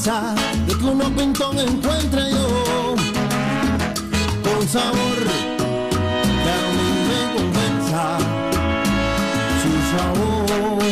promesa de que uno pintón encuentre yo con sabor que a mí me convenza su sabor,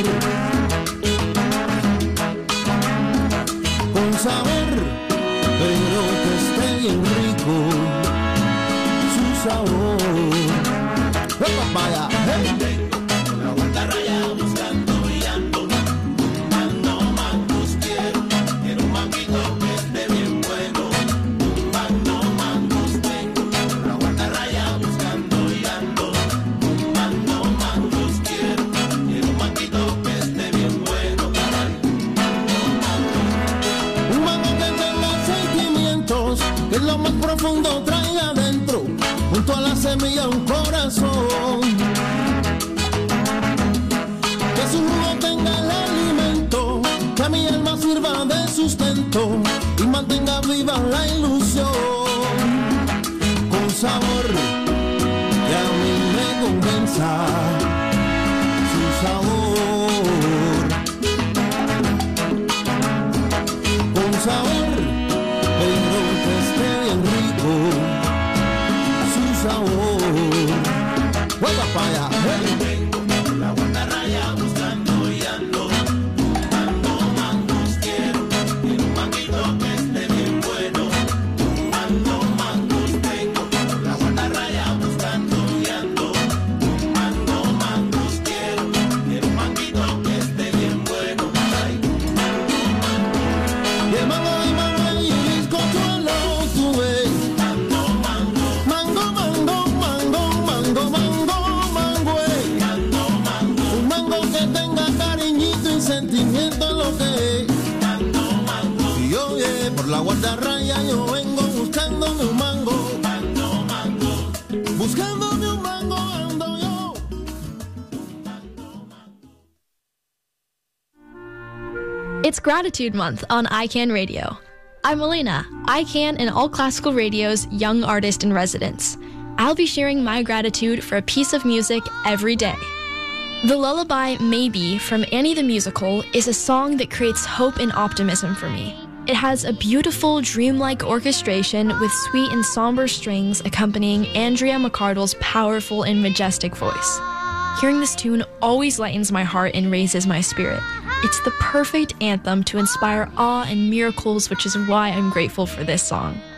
con sabor, pero que esté bien rico su sabor. ¡Oh, papaya! ¡Hey! La vuelta raya buscando y ando, mando mangos quiero un manguito que esté bien bueno, mando mangos tengo. La vuelta raya buscando y ando, mando mangos quiero un manguito que esté bien bueno, caray. Un mango que tenga sentimientos, que lo más profundo traiga adentro, junto a la semilla un corazón, que su jugo tenga el alimento, que a mi alma sirva de sustento y mantenga viva la ilusión, con sabor que a mí me convenza su sabor, con sabor, pero que esté bien rico sabor. ¡Vuelva para allá! ¡Hey! La vuelta raya buscando y ando, mando mangos quiero un manguito que esté bien bueno, mando mangos tengo. La vuelta raya buscando y ando, mando mangos quiero un manguito que esté bien bueno, ay. Y el mango y bizcochuelo tuve. Sentimiento lo que es. Y oye, por la guardarraya yo vengo buscándome un mango. Buscándome un mango ando yo. It's Gratitude Month on iCan Radio. I'm Elena, iCan and All Classical Radio's young artist in residence. I'll be sharing my gratitude for a piece of music every day. The lullaby Maybe from Annie the Musical is a song that creates hope and optimism for me. It has a beautiful, dreamlike orchestration with sweet and somber strings accompanying Andrea McArdle's powerful and majestic voice. Hearing this tune always lightens my heart and raises my spirit. It's the perfect anthem to inspire awe and miracles, which is why I'm grateful for this song.